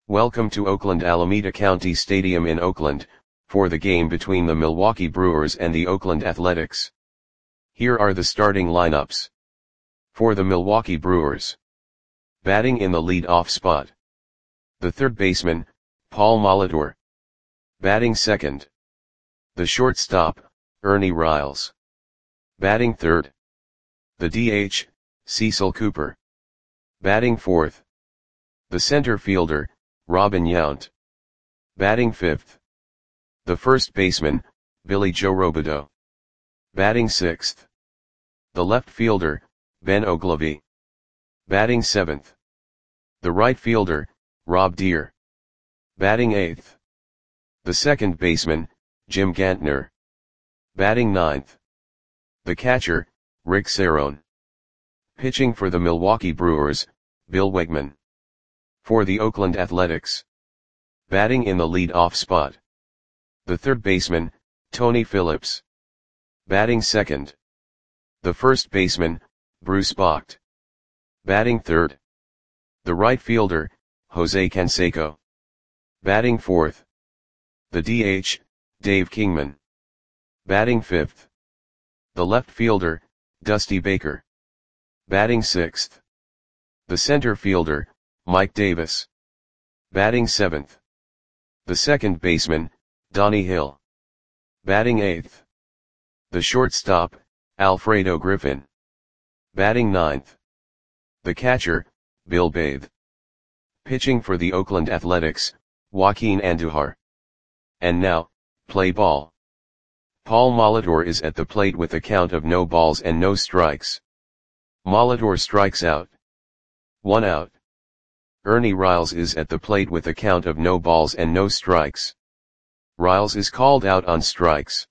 Welcome to Oakland Alameda County Stadium in Oakland, for the game between the Milwaukee Brewers and the Oakland Athletics. Here are the starting lineups. For the Milwaukee Brewers. Batting in the lead-off spot. The third baseman, Paul Molitor. Batting second. The shortstop, Ernie Riles. Batting third. The DH, Cecil Cooper. Batting fourth. The center fielder, Robin Yount. Batting fifth. The first baseman, Billy Joe Robideau. Batting sixth. The left fielder, Ben Oglivie. Batting seventh. The right fielder, Rob Deere. Batting eighth. The second baseman, Jim Gantner. Batting ninth. The catcher, Rick Cerone. Pitching for the Milwaukee Brewers, Bill Wegman. For the Oakland Athletics. Batting in the lead-off spot. The third baseman, Tony Phillips. Batting second. The first baseman, Bruce Bocht. Batting third. The right fielder, Jose Canseco. Batting fourth. The DH, Dave Kingman. Batting fifth. The left fielder, Dusty Baker. Batting sixth. The center fielder, Mike Davis. Batting seventh. The second baseman, Donnie Hill. Batting eighth. The shortstop, Alfredo Griffin. Batting ninth. The catcher, Bill Bathe. Pitching for the Oakland Athletics, Joaquin Andujar. And now, play ball. Paul Molitor is at the plate with a count of no balls and no strikes. Molitor strikes out. 1 out. Ernie Riles is at the plate with a count of no balls and no strikes. Riles is called out on strikes.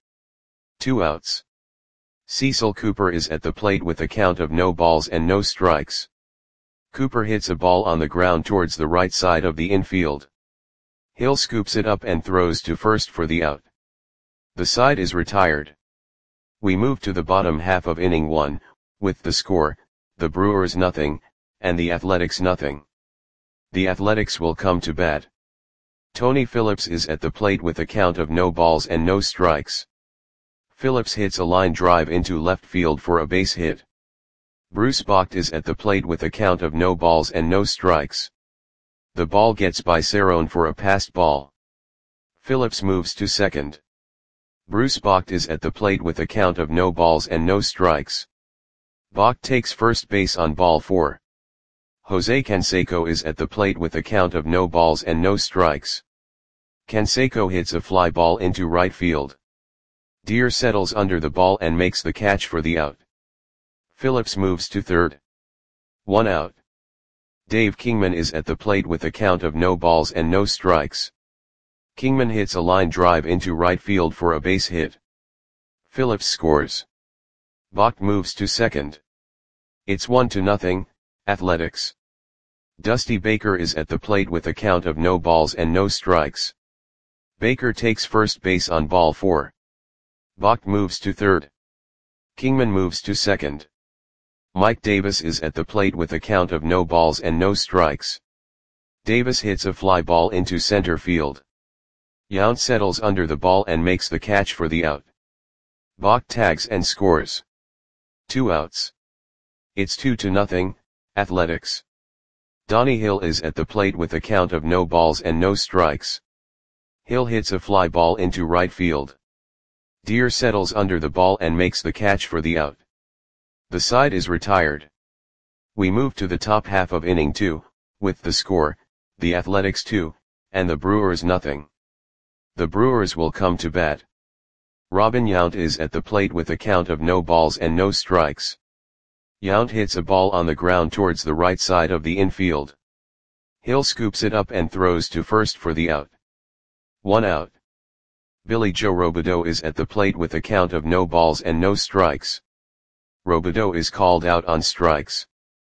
2 outs. Cecil Cooper is at the plate with a count of no balls and no strikes. Cooper hits a ball on the ground towards the right side of the infield. Hill scoops it up and throws to first for the out. The side is retired. We move to the bottom half of inning 1, with the score, the Brewers nothing, and the Athletics nothing. The Athletics will come to bat. Tony Phillips is at the plate with a count of no balls and no strikes. Phillips hits a line drive into left field for a base hit. Bruce Bocht is at the plate with a count of no balls and no strikes. The ball gets by Cerone for a passed ball. Phillips moves to second. Bruce Bocht is at the plate with a count of no balls and no strikes. Bocht takes first base on ball 4. Jose Canseco is at the plate with a count of no balls and no strikes. Canseco hits a fly ball into right field. Deere settles under the ball and makes the catch for the out. Phillips moves to third. 1 out. Dave Kingman is at the plate with a count of no balls and no strikes. Kingman hits a line drive into right field for a base hit. Phillips scores. Bocht moves to second. It's 1-0, Athletics. Dusty Baker is at the plate with a count of no balls and no strikes. Baker takes first base on ball 4. Bocht moves to third. Kingman moves to second. Mike Davis is at the plate with a count of no balls and no strikes. Davis hits a fly ball into center field. Yount settles under the ball and makes the catch for the out. Bocht tags and scores. 2 outs. It's 2-0, Athletics. Donnie Hill is at the plate with a count of no balls and no strikes. Hill hits a fly ball into right field. Deere settles under the ball and makes the catch for the out. The side is retired. We move to the top half of inning 2, with the score, the Athletics 2, and the Brewers nothing. The Brewers will come to bat. Robin Yount is at the plate with a count of no balls and no strikes. Yount hits a ball on the ground towards the right side of the infield. Hill scoops it up and throws to first for the out. 1 out. Billy Joe Robideau is at the plate with a count of no balls and no strikes. Robideau is called out on strikes.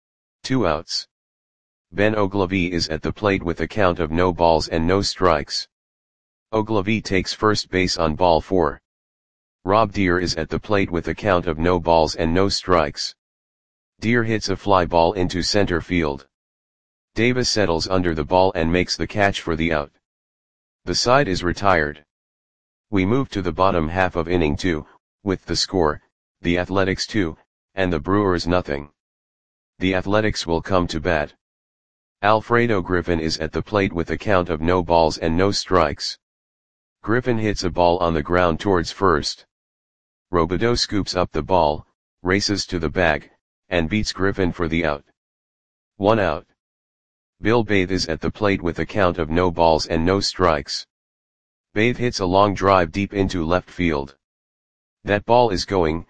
2 outs. Ben Oglivie is at the plate with a count of no balls and no strikes. Oglivie takes first base on ball 4. Rob Deere is at the plate with a count of no balls and no strikes. Deere hits a fly ball into center field. Davis settles under the ball and makes the catch for the out. The side is retired. We move to the bottom half of inning 2, with the score, the Athletics 2, and the Brewers nothing. The Athletics will come to bat. Alfredo Griffin is at the plate with a count of no balls and no strikes. Griffin hits a ball on the ground towards first. Robideau scoops up the ball, races to the bag, and beats Griffin for the out. 1 out. Bill Bathe is at the plate with a count of no balls and no strikes. Bathe hits a long drive deep into left field. That ball is gone.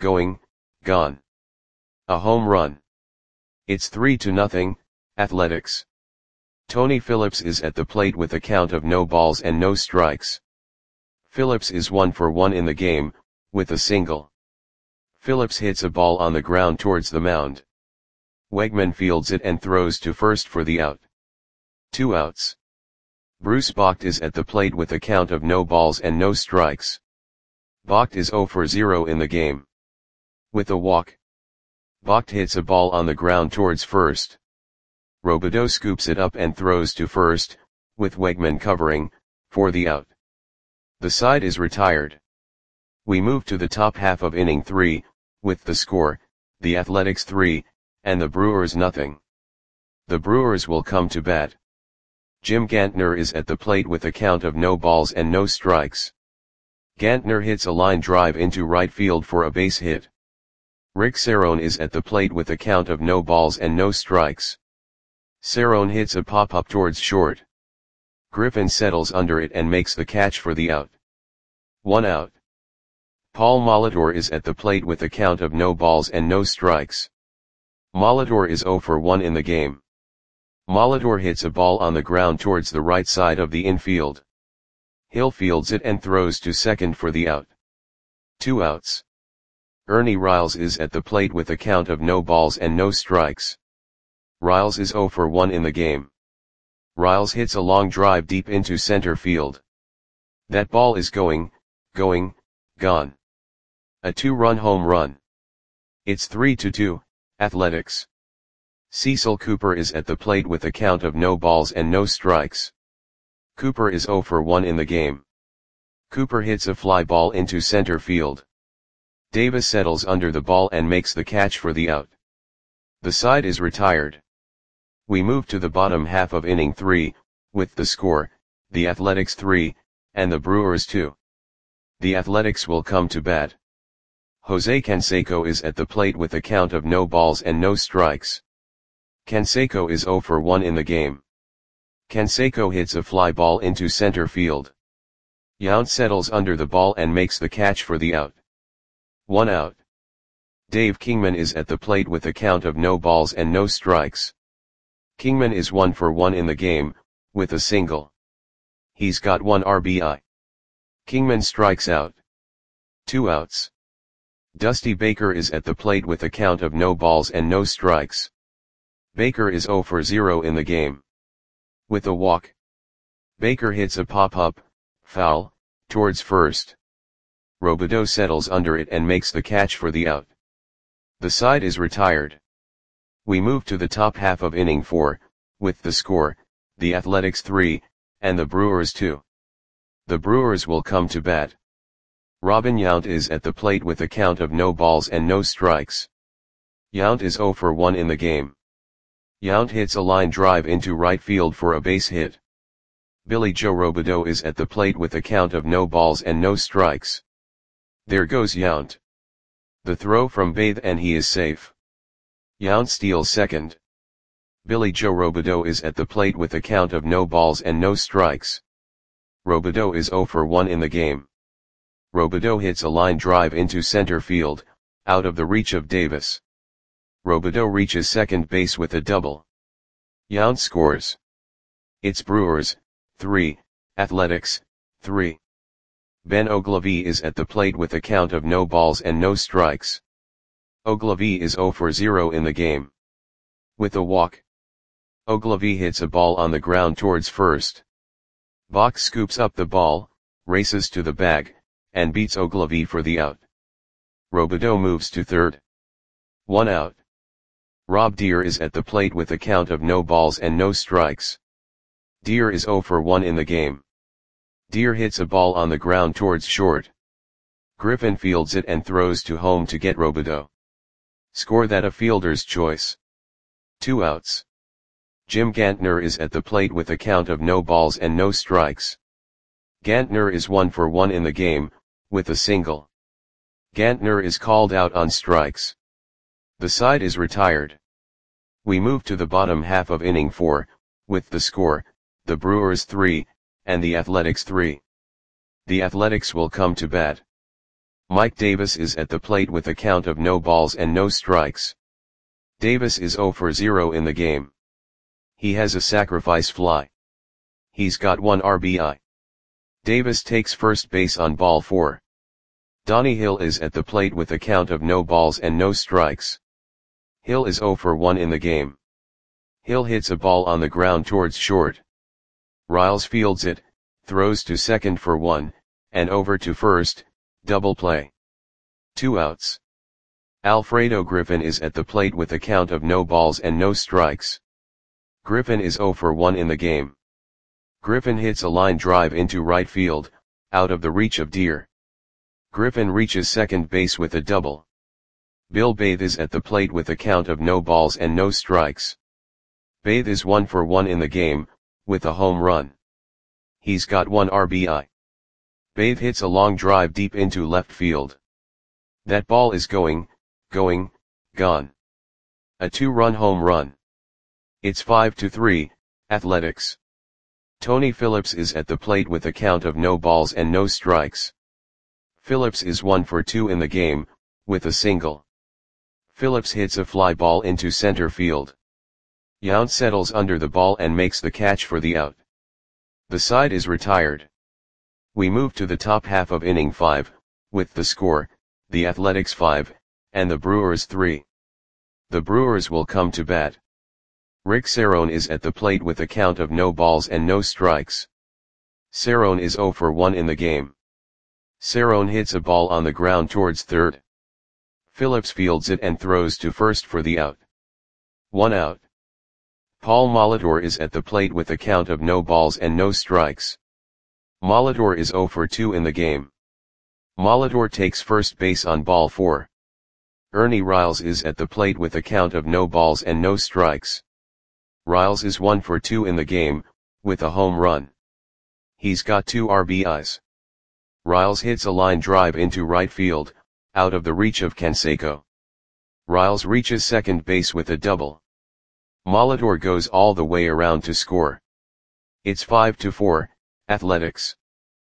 A home run. It's 3-0, Athletics. Tony Phillips is at the plate with a count of no balls and no strikes. Phillips is 1 for 1 in the game, with a single. Phillips hits a ball on the ground towards the mound. Wegman fields it and throws to first for the out. 2 outs. Bruce Bocht is at the plate with a count of no balls and no strikes. Bocht is 0 for 0 in the game. With a walk. Bocht hits a ball on the ground towards first. Robideau scoops it up and throws to first, with Wegman covering, for the out. The side is retired. We move to the top half of inning 3, with the score, the Athletics 3, and the Brewers nothing. The Brewers will come to bat. Jim Gantner is at the plate with a count of no balls and no strikes. Gantner hits a line drive into right field for a base hit. Rick Cerrone is at the plate with a count of no balls and no strikes. Cerrone hits a pop-up towards short. Griffin settles under it and makes the catch for the out. 1 out. Paul Molitor is at the plate with a count of no balls and no strikes. Molitor is 0 for 1 in the game. Molitor hits a ball on the ground towards the right side of the infield. Hill fields it and throws to second for the out. 2 outs. Ernie Riles is at the plate with a count of no balls and no strikes. Riles is 0 for 1 in the game. Riles hits a long drive deep into center field. That ball is gone. A 2-run home run. It's 3-2, Athletics. Cecil Cooper is at the plate with a count of no balls and no strikes. Cooper is 0 for 1 in the game. Cooper hits a fly ball into center field. Davis settles under the ball and makes the catch for the out. The side is retired. We move to the bottom half of inning 3, with the score, the Athletics 3, and the Brewers 2. The Athletics will come to bat. Jose Canseco is at the plate with a count of no balls and no strikes. Canseco is 0 for 1 in the game. Canseco hits a fly ball into center field. Yount settles under the ball and makes the catch for the out. 1 out. Dave Kingman is at the plate with a count of no balls and no strikes. Kingman is 1 for 1 in the game, with a single. He's got 1 RBI. Kingman strikes out. 2 outs. Dusty Baker is at the plate with a count of no balls and no strikes. Baker is 0 for 0 in the game. With a walk. Baker hits a pop-up, foul, towards first. Robideau settles under it and makes the catch for the out. The side is retired. We move to the top half of inning 4, with the score, the Athletics 3, and the Brewers 2. The Brewers will come to bat. Robin Yount is at the plate with a count of no balls and no strikes. Yount is 0 for 1 in the game. Yount hits a line drive into right field for a base hit. Billy Joe Robideau is at the plate with a count of no balls and no strikes. There goes Yount. The throw from Bathe and he is safe. Yount steals second. Billy Joe Robideau is at the plate with a count of no balls and no strikes. Robideau is 0 for 1 in the game. Robideau hits a line drive into center field, out of the reach of Davis. Robideau reaches second base with a double. Yount scores. It's Brewers 3, Athletics 3. Ben Oglivie is at the plate with a count of no balls and no strikes. Oglivie is 0 for 0 in the game. With a walk. Oglivie hits a ball on the ground towards first. Bocht scoops up the ball, races to the bag, and beats Oglivie for the out. Robideau moves to third. 1 out. Rob Deer is at the plate with a count of no balls and no strikes. Deer is 0 for 1 in the game. Deer hits a ball on the ground towards short. Griffin fields it and throws to home to get Robideau. Score that a fielder's choice. 2 outs. Jim Gantner is at the plate with a count of no balls and no strikes. Gantner is 1 for 1 in the game, with a single. Gantner is called out on strikes. The side is retired. We move to the bottom half of inning 4, with the score, the Brewers 3, and the Athletics 3. The Athletics will come to bat. Mike Davis is at the plate with a count of no balls and no strikes. Davis is 0 for 0 in the game. He has a sacrifice fly. He's got 1 RBI. Davis takes first base on ball 4. Donnie Hill is at the plate with a count of no balls and no strikes. Hill is 0 for 1 in the game. Hill hits a ball on the ground towards short. Riles fields it, throws to second for 1, and over to first, double play. 2 outs. Alfredo Griffin is at the plate with a count of no balls and no strikes. Griffin is 0 for 1 in the game. Griffin hits a line drive into right field, out of the reach of Deer. Griffin reaches second base with a double. Bill Bathe is at the plate with a count of no balls and no strikes. Bathe is 1 for 1 in the game, with a home run. He's got 1 RBI. Bathe hits a long drive deep into left field. That ball is gone. A 2-run home run. It's 5-3, Athletics. Tony Phillips is at the plate with a count of no balls and no strikes. Phillips is 1 for 2 in the game, with a single. Phillips hits a fly ball into center field. Yount settles under the ball and makes the catch for the out. The side is retired. We move to the top half of inning 5, with the score, the Athletics 5, and the Brewers 3. The Brewers will come to bat. Rick Cerrone is at the plate with a count of no balls and no strikes. Cerrone is 0 for 1 in the game. Cerrone hits a ball on the ground towards third. Phillips fields it and throws to first for the out. 1 out. Paul Molitor is at the plate with a count of no balls and no strikes. Molitor is 0 for 2 in the game. Molitor takes first base on ball 4. Ernie Riles is at the plate with a count of no balls and no strikes. Riles is 1 for 2 in the game, with a home run. He's got 2 RBIs. Riles hits a line drive into right field, out of the reach of Canseco. Riles reaches second base with a double. Molitor goes all the way around to score. It's 5-4, Athletics.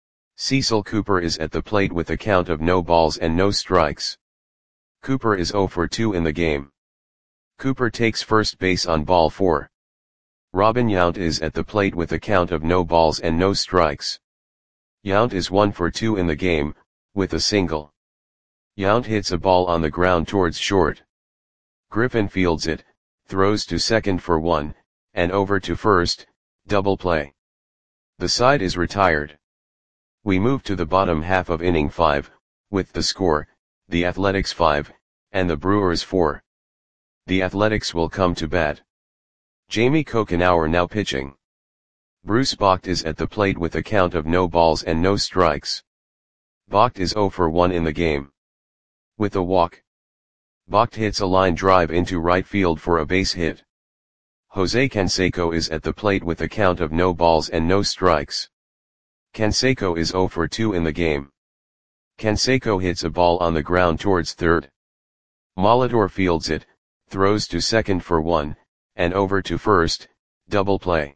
Cecil Cooper is at the plate with a count of no balls and no strikes. Cooper is 0 for 2 in the game. Cooper takes first base on ball 4. Robin Yount is at the plate with a count of no balls and no strikes. Yount is 1 for 2 in the game, with a single. Yount hits a ball on the ground towards short. Griffin fields it, throws to second for 1, and over to first, double play. The side is retired. We move to the bottom half of inning 5, with the score, the Athletics 5, and the Brewers 4. The Athletics will come to bat. Jamie Kokenauer now pitching. Bruce Bocht is at the plate with a count of no balls and no strikes. Bocht is 0 for 1 in the game. With a walk. Bocht hits a line drive into right field for a base hit. Jose Canseco is at the plate with a count of no balls and no strikes. Canseco is 0 for 2 in the game. Canseco hits a ball on the ground towards third. Molitor fields it, throws to second for 1, and over to first, double play.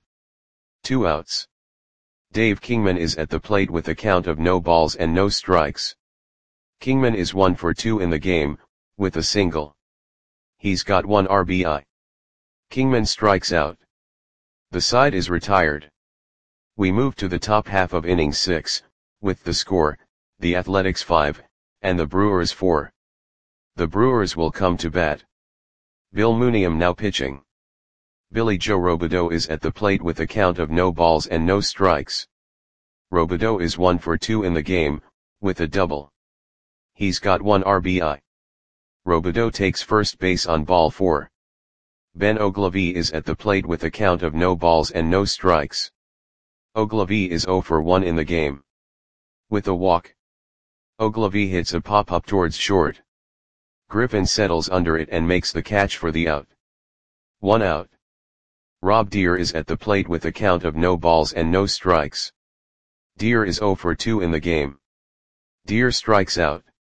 2 outs. Dave Kingman is at the plate with a count of no balls and no strikes. Kingman is 1 for 2 in the game, with a single. He's got 1 RBI. Kingman strikes out. The side is retired. We move to the top half of inning 6, with the score, the Athletics 5, and the Brewers 4. The Brewers will come to bat. Bill Mooneyham now pitching. Billy Joe Robideau is at the plate with a count of no balls and no strikes. Robideau is 1 for 2 in the game, with a double. He's got 1 RBI. Robideau takes first base on ball 4. Ben Ogilvy is at the plate with a count of no balls and no strikes. Ogilvy is 0 for 1 in the game. With a walk, Ogilvy hits a pop-up towards short. Griffin settles under it and makes the catch for the out. 1 out. Rob Deere is at the plate with a count of no balls and no strikes. Deere is 0 for 2 in the game. Deere strikes out.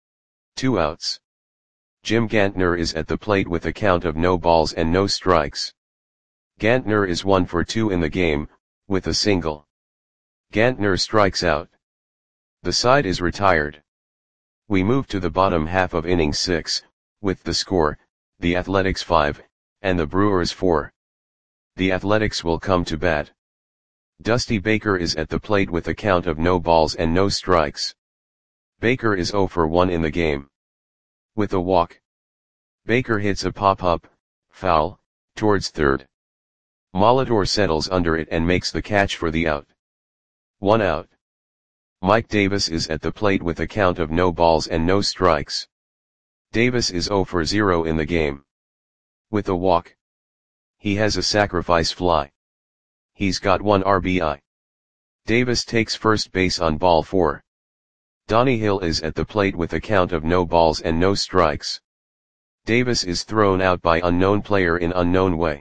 2 outs. Jim Gantner is at the plate with a count of no balls and no strikes. Gantner is 1 for 2 in the game, with a single. Gantner strikes out. The side is retired. We move to the bottom half of inning 6, with the score, the Athletics 5, and the Brewers 4. The Athletics will come to bat. Dusty Baker is at the plate with a count of no balls and no strikes. Baker is 0 for 1 in the game. With a walk, Baker hits a pop-up, foul, towards third. Molitor settles under it and makes the catch for the out. 1 out. Mike Davis is at the plate with a count of no balls and no strikes. Davis is 0 for 0 in the game. With a walk, he has a sacrifice fly. He's got 1 RBI. Davis takes first base on ball 4. Donnie Hill is at the plate with a count of no balls and no strikes. Davis is thrown out by unknown player in unknown way.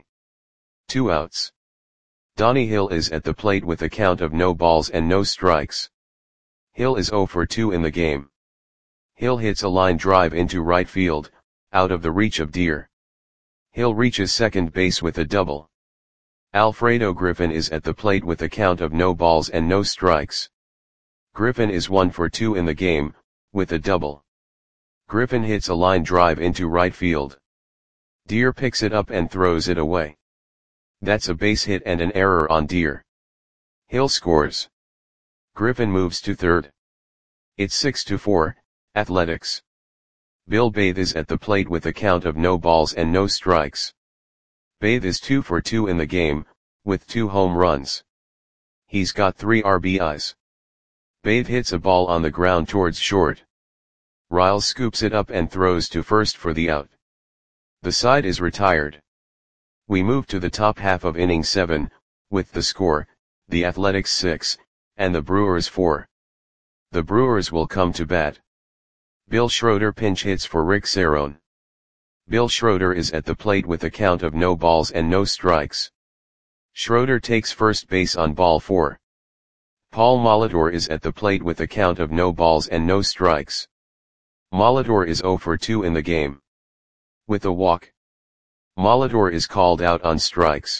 2 outs. Donnie Hill is at the plate with a count of no balls and no strikes. Hill is 0 for 2 in the game. Hill hits a line drive into right field, out of the reach of Deere. Hill reaches second base with a double. Alfredo Griffin is at the plate with a count of no balls and no strikes. Griffin is 1 for 2 in the game, with a double. Griffin hits a line drive into right field. Deere picks it up and throws it away. That's a base hit and an error on Deere. Hill scores. Griffin moves to third. It's 6-4, Athletics. Bill Bathe is at the plate with a count of no balls and no strikes. Bathe is 2 for 2 in the game, with 2 home runs. He's got 3 RBIs. Bathe hits a ball on the ground towards short. Riles scoops it up and throws to first for the out. The side is retired. We move to the top half of inning 7, with the score, the Athletics 6, and the Brewers 4. The Brewers will come to bat. Bill Schroeder pinch hits for Rick Cerone. Bill Schroeder is at the plate with a count of no balls and no strikes. Schroeder takes first base on ball 4. Paul Molitor is at the plate with a count of no balls and no strikes. Molitor is 0 for 2 in the game. With a walk, Molitor is called out on strikes.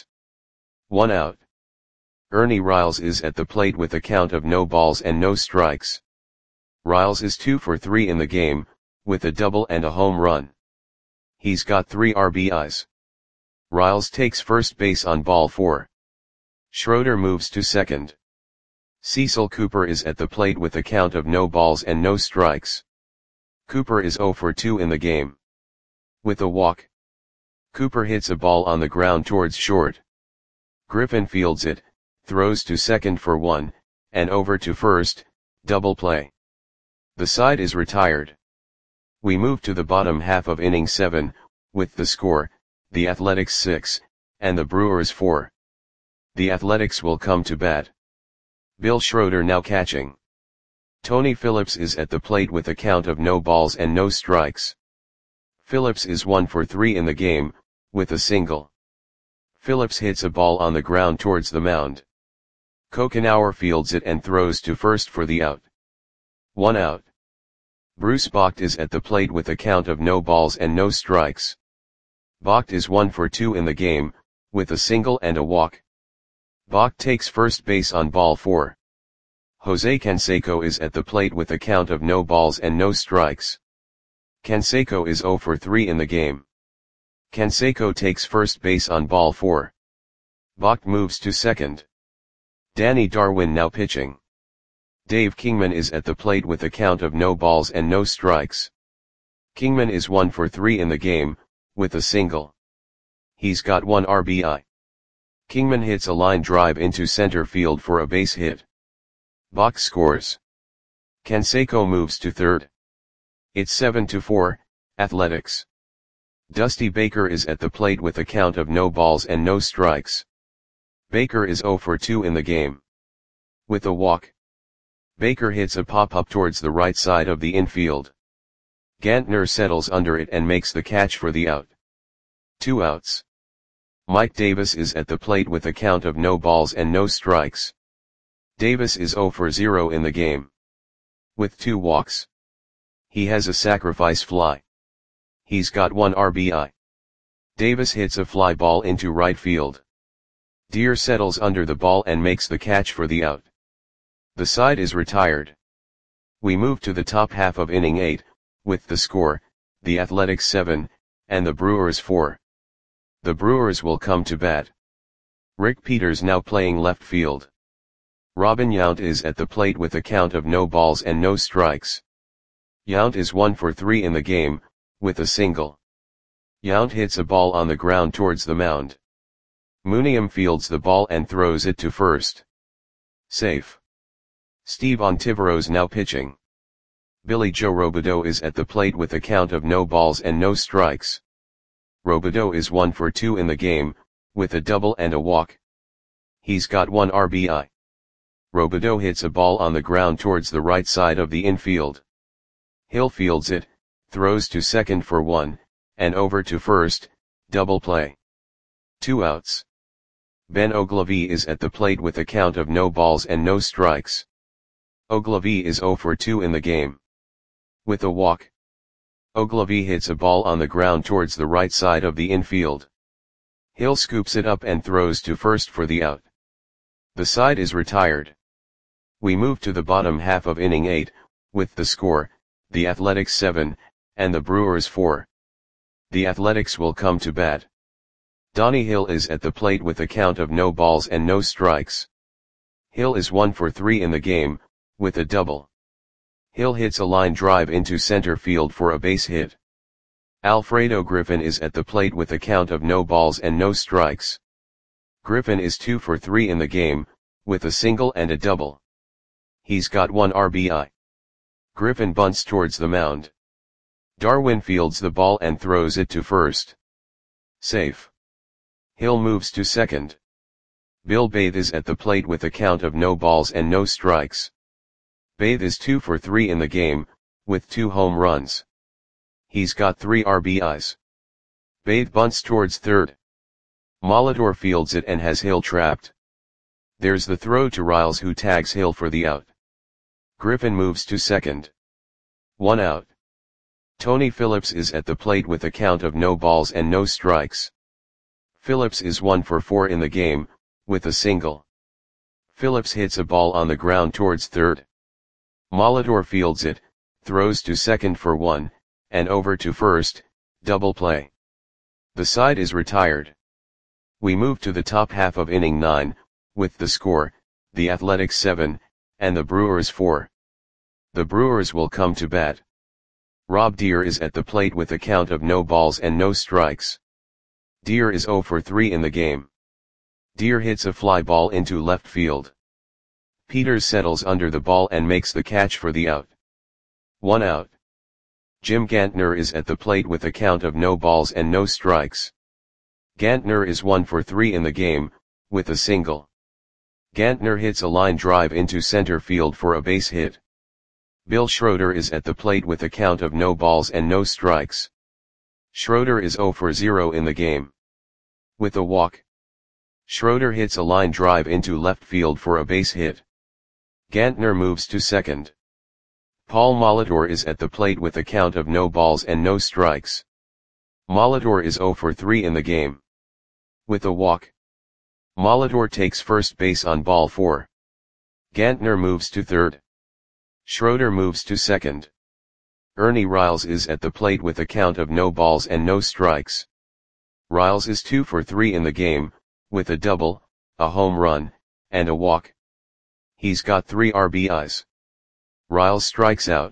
1 out. Ernie Riles is at the plate with a count of no balls and no strikes. Riles is 2 for 3 in the game, with a double and a home run. He's got 3 RBIs. Riles takes first base on ball 4. Schroeder moves to second. Cecil Cooper is at the plate with a count of no balls and no strikes. Cooper is 0 for 2 in the game. With a walk, Cooper hits a ball on the ground towards short. Griffin fields it, throws to second for 1, and over to first, double play. The side is retired. We move to the bottom half of inning 7, with the score, the Athletics 6, and the Brewers 4. The Athletics will come to bat. Bill Schroeder now catching. Tony Phillips is at the plate with a count of no balls and no strikes. Phillips is 1 for 3 in the game, with a single. Phillips hits a ball on the ground towards the mound. Kokenauer fields it and throws to first for the out. 1 out. Bruce Bocht is at the plate with a count of no balls and no strikes. Bocht is 1 for 2 in the game, with a single and a walk. Bocht takes first base on ball 4. Jose Canseco is at the plate with a count of no balls and no strikes. Canseco is 0 for 3 in the game. Canseco takes first base on ball 4. Bocht moves to second. Danny Darwin now pitching. Dave Kingman is at the plate with a count of no balls and no strikes. Kingman is 1 for 3 in the game, with a single. He's got 1 RBI. Kingman hits a line drive into center field for a base hit. Bocht scores. Canseco moves to third. It's 7-4, Athletics. Dusty Baker is at the plate with a count of no balls and no strikes. Baker is 0 for 2 in the game. With a walk, Baker hits a pop-up towards the right side of the infield. Gantner settles under it and makes the catch for the out. 2 outs. Mike Davis is at the plate with a count of no balls and no strikes. Davis is 0 for 0 in the game. With 2 walks, he has a sacrifice fly. He's got 1 RBI. Davis hits a fly ball into right field. Deer settles under the ball and makes the catch for the out. The side is retired. We move to the top half of inning 8, with the score, the Athletics 7, and the Brewers 4. The Brewers will come to bat. Rick Peters now playing left field. Robin Yount is at the plate with a count of no balls and no strikes. Yount is 1 for 3 in the game, with a single. Yount hits a ball on the ground towards the mound. Mooniam fields the ball and throws it to first. Safe. Steve Ontiveros now pitching. Billy Joe Robideau is at the plate with a count of no balls and no strikes. Robideau is 1 for 2 in the game, with a double and a walk. He's got 1 RBI. Robideau hits a ball on the ground towards the right side of the infield. Hill fields it, throws to second for 1, and over to first, double play. 2 outs. Ben Ogilvie is at the plate with a count of no balls and no strikes. Ogilvie is 0 for 2 in the game. With a walk, Ogilvie hits a ball on the ground towards the right side of the infield. Hill scoops it up and throws to first for the out. The side is retired. We move to the bottom half of inning 8, with the score, the Athletics 7, and the Brewers 4. The Athletics will come to bat. Donnie Hill is at the plate with a count of no balls and no strikes. Hill is 1 for 3 in the game, with a double. Hill hits a line drive into center field for a base hit. Alfredo Griffin is at the plate with a count of no balls and no strikes. Griffin is 2 for 3 in the game, with a single and a double. He's got 1 RBI. Griffin bunts towards the mound. Darwin fields the ball and throws it to first. Safe. Hill moves to second. Bill Bathe is at the plate with a count of no balls and no strikes. Bathe is 2 for 3 in the game, with 2 home runs. He's got 3 RBIs. Bathe bunts towards third. Molitor fields it and has Hill trapped. There's the throw to Riles, who tags Hill for the out. Griffin moves to second. 1 out. Tony Phillips is at the plate with a count of no balls and no strikes. Phillips is 1 for 4 in the game, with a single. Phillips hits a ball on the ground towards third. Molitor fields it, throws to second for 1, and over to first, double play. The side is retired. We move to the top half of inning 9, with the score, the Athletics 7, and the Brewers 4. The Brewers will come to bat. Rob Deer is at the plate with a count of no balls and no strikes. Deer is 0 for 3 in the game. Deer hits a fly ball into left field. Peters settles under the ball and makes the catch for the out. 1 out. Jim Gantner is at the plate with a count of no balls and no strikes. Gantner is 1 for 3 in the game, with a single. Gantner hits a line drive into center field for a base hit. Bill Schroeder is at the plate with a count of no balls and no strikes. Schroeder is 0 for 0 in the game. With a walk, Schroeder hits a line drive into left field for a base hit. Gantner moves to second. Paul Molitor is at the plate with a count of no balls and no strikes. Molitor is 0 for 3 in the game. With a walk, Molitor takes first base on ball 4. Gantner moves to third. Schroeder moves to second. Ernie Riles is at the plate with a count of no balls and no strikes. Riles is 2 for 3 in the game, with a double, a home run, and a walk. He's got 3 RBIs. Riles strikes out.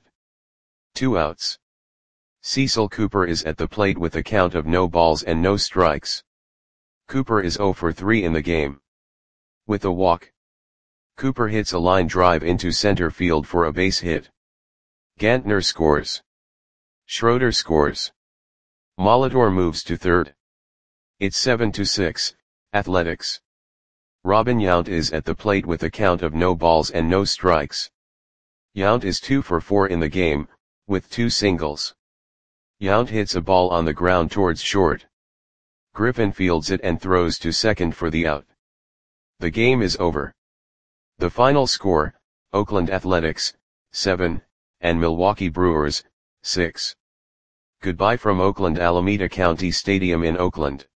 2 outs. Cecil Cooper is at the plate with a count of no balls and no strikes. Cooper is 0 for 3 in the game. With a walk, Cooper hits a line drive into center field for a base hit. Gantner scores. Schroeder scores. Molitor moves to third. It's 7-6, Athletics. Robin Yount is at the plate with a count of no balls and no strikes. Yount is 2 for 4 in the game, with 2 singles. Yount hits a ball on the ground towards short. Griffin fields it and throws to second for the out. The game is over. The final score, Oakland Athletics, 7, and Milwaukee Brewers, 6. Goodbye from Oakland Alameda County Stadium in Oakland.